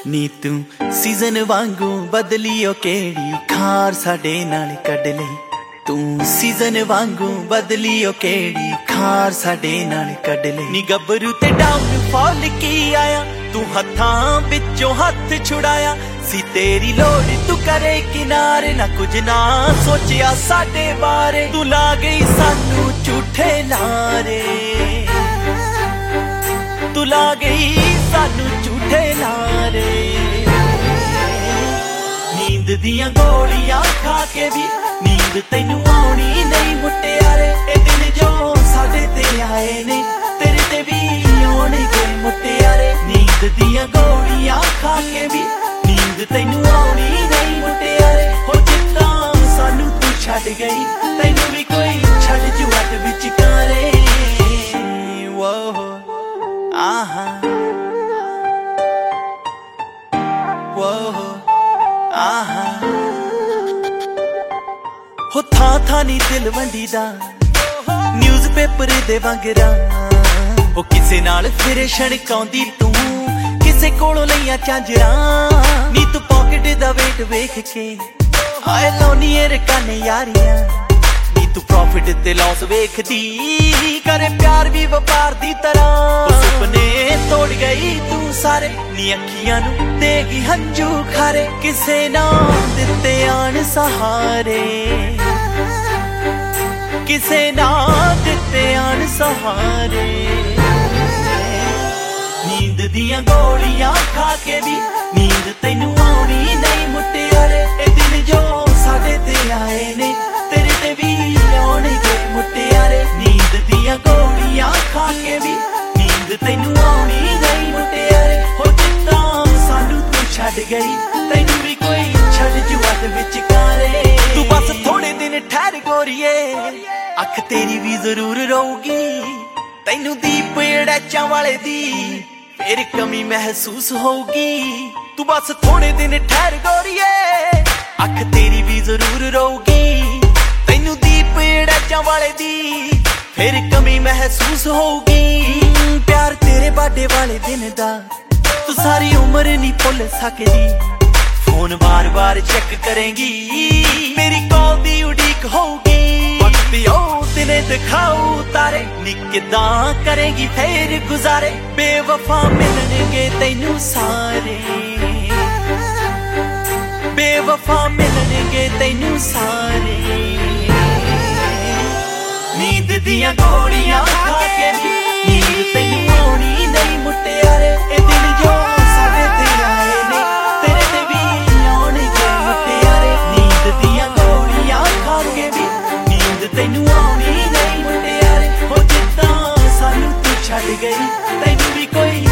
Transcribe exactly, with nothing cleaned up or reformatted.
ਨੀ ਤੂੰ ਸੀਜ਼ਨ ਵਾਂਗੂ ਬਦਲੀਓ ਕਿਹੜੀ ਖਾਰ ਸਾਡੇ ਨਾਲ ਕੱਢ ਲਈ। ਤੂੰ ਸੀਜ਼ਨ ਵਾਂਗੂ ਬਦਲੀਓ ਕਿਹੜੀ ਖਾਰ ਸਾਡੇ ਨਾਲ ਕੱਢ ਲਈ। ਨੀ ਗੱਭਰੂ ਤੇ ਡਾਊਨ ਫਾਲ ਕੀ ਆਇਆ, ਤੂੰ ਹੱਥਾਂ ਵਿੱਚੋਂ ਹੱਥ ਛੁਡਾਇਆ ਸੀ। ਤੇਰੀ ਲੋੜ ਤੂੰ ਕਰੇ ਕਿਨਾਰੇ, ਨਾ ਕੁਝ ਨਾ ਸੋਚਿਆ ਸਾਡੇ ਬਾਰੇ। ਤੂੰ ਲਾ ਗਈ ਸਾਨੂੰ ਝੂਠੇ ਲਾਰੇ, ਤੂੰ ਲਾ ਗਈ ਸਾਨੂੰ ਝੂਠੇ ਲਾਰੇ। ਨੀਂਦ ਦੀਆਂ ਗੋਲੀਆਂ ਖਾ ਕੇ ਵੀ ਨੀਂਦ ਤੈਨੂੰ ਆਉਣੀ ਨਹੀਂ ਮੁਟਿਆਰੇ। ਇਹ ਦਿਨ ਜੋ ਸਾਡੇ ਤੇ ਆਏ ਨੇ ਤੇਰੇ ਤੇ ਵੀ ਆਉਣਗੇ ਮੁਟਿਆਰੇ। ਨੀਂਦ ਦੀਆਂ ਗੋਲੀਆਂ ਖਾ ਕੇ ਵੀ ਨੀਂਦ ਤੈਨੂੰ ਆਉਣੀ ਨਹੀਂ ਮੁਟਿਆਰੇ। ਹੋ ਜਿੱਦਾਂ ਸਾਨੂੰ ਤੂੰ ਛੱਡ ਗਈ, ਤੈਨੂੰ ਵੀ ਕੋਈ ਛੱਡ ਜੂ ਅੱਧ ਵਿਚਕਾਰੇ। ਵੋ ਆਹਾ ਵੋ ਆਹਾ ਹੋ ਥਾਂ ਥਾਂ ਨੀ ਦਿਲ ਵੰਡੀ ਦਾ ਨਿਊਜ਼ ਪੇਪਰ ਦੇ ਵਾਂਗਰਾਂ। ਉਹ ਕਿਸੇ ਨਾਲ ਫਿਰੇ ਛਣਕਾਉਂਦੀ ਤੂੰ, ਕਿਸੇ ਕੋਲੋਂ ਲਈਆਂ ਝਾਂਜਰਾਂ। ਨੀ ਤੂੰ ਪਾਕਟ ਦਾ ਵੇਟ ਵੇਖ ਕੇ ਹਾਏ ਲਾਉਣੀ ਏ ਰਕਾਨੇ ਯਾਰੀਆਂ। ਨੀ ਤੂੰ ਪ੍ਰੋਫਿਟ ਤੇ ਲਾਸ ਵੇਖਦੀ, ਕਰੇ ਪਿਆਰ ਵੀ ਵਪਾਰ ਦੀ ਤਰ੍ਹਾਂ। ਸੁਪਨੇ ਤੋੜ ਗਈ ਤੂੰ ਸਾਰੇ, ਨੀ ਅੱਖੀਆਂ ਨੂੰ ਦੇਗੀ ਹੰਝੂ ਖਾਰੇ। ਕਿਸੇ ਨਾ ਦਿੱਤੇ ਆਣ ਸਹਾਰੇ, ਕਿਸੇ ਨਾ ਦਿੱਤੇ ਆਣ ਸਹਾਰੇ। ਨੀਂਦ ਦੀਆਂ ਗੋਲੀਆਂ ਖਾ ਕੇ ਵੀ ਨੀਂਦ ਤੈਨੂੰ ਆਉਣੀ ਨਹੀਂ ਮੁਟਿਆਰੇ। ਇਹ ਦਿਨ ਜੋ ਸਾਡੇ ਤੇ ਆਏ ਨੇ ਤੇਰੇ ਤੇ ਵੀ ਆਉਣਗੇ ਮੁਟਿਆਰੇ। ਨੀਂਦ ਦੀਆਂ ਗੋਲੀਆਂ ਖਾ ਕੇ ਵੀ ਨੀਂਦ ਤੈਨੂੰ ਆਉਣੀ ਨਹੀਂ ਮੁਟਿਆਰੇ। ਹੋ ਜਿੱਦਾਂ ਸਾਨੂੰ ਤੂੰ ਛੱਡ ਗਈ, ਤੈਨੂੰ ਵੀ ਕੋਈ ਛੱਡ ਜੂ ਅੱਧ ਵਿਚਕਾਰੇ। ਤੂੰ ਬਸ ਥੋੜੇ ਦਿਨ ਠਹਿਰ ਗੋਰੀਏ, ਅੱਖ ਤੇਰੀ ਵੀ ਜ਼ਰੂਰ ਰੋਊਗੀ। ਤੈਨੂੰ ਦੀਪ ਅੜੈਚਾਂ ਵਾਲੇ ਦੀ ਫੇਰ ਕਮੀ ਮਹਿਸੂਸ ਹੋਊਗੀ। ਤੂੰ ਬਸ ਥੋੜੇ ਦਿਨ ਠਹਿਰ ਗੋਰੀਏ, ਅੱਖ ਤੇਰੀ ਵੀ ਜ਼ਰੂਰ ਰੋਊਗੀ। ਤੈਨੂੰ ਦੀਪ ਅੜੈਚਾਂ ਵਾਲੇ ਦੀ ਫੇਰ ਕਮੀ ਮਹਿਸੂਸ ਹੋਊਗੀ। ਪਿਆਰ ਤੇਰੇ ਬਾਡੇ ਵਾਲੇ ਦਿਨ ਦਾ ਤੂੰ ਸਾਰੀ ਉਮਰ ਨਹੀਂ ਭੁੱਲ ਸਕਦੀ। ਫੋਨ ਵਾਰ ਵਾਰ ਚੈੱਕ ਕਰੇਂਗੀ, ਮੇਰੀ ਕਾਲ ਦੀ ਉਡੀਕ ਹੋਊਗੀ। ਵਕਤ ਉਹ ਦਿਨੇ ਦਿਖਾਊ ਤਾਰੇ, ਨੀ ਕਿੱਦਾਂ ਕਰੇਂਗੀ ਫੇਰ ਗੁਜ਼ਾਰੇ। ਬੇਵਫਾ ਮਿਲਣਗੇ ਤੈਨੂੰ ਸਾਰੇ, ਬੇਵਫਾ ਮਿਲਣਗੇ ਤੈਨੂੰ ਸਾਰੇ। ਨੀਂਦ ਦੀਆਂ ਗੋਲੀਆਂ ਖਾ ਕੇ ਵੀ ਨੀਂਦ ਤੈਨੂੰ ਆਉਣੀ ਨਹੀਂ ਮੁਟਿਆਰੇ। ਇਹ ਦਿਨ ਜੋ ਸਾਡੇ ਤੇ ਆਏ ਨੇ ਤੇਰੇ ਤੇ ਵੀ ਆਉਣਗੇ ਮੁਟਿਆਰੇ। ਨੀਂਦ ਦੀਆਂ ਗੋਲੀਆਂ ਖਾ ਕੇ ਵੀ ਨੀਂਦ ਤੈਨੂੰ ਆਉਣੀ ਨਹੀਂ ਮੁਟਿਆਰੇ। ਹੋ ਜਿੱਦਾਂ ਸਾਨੂੰ ਤੂੰ ਛੱਡ ਗਈ, ਤੈਨੂੰ ਵੀ ਕੋਈ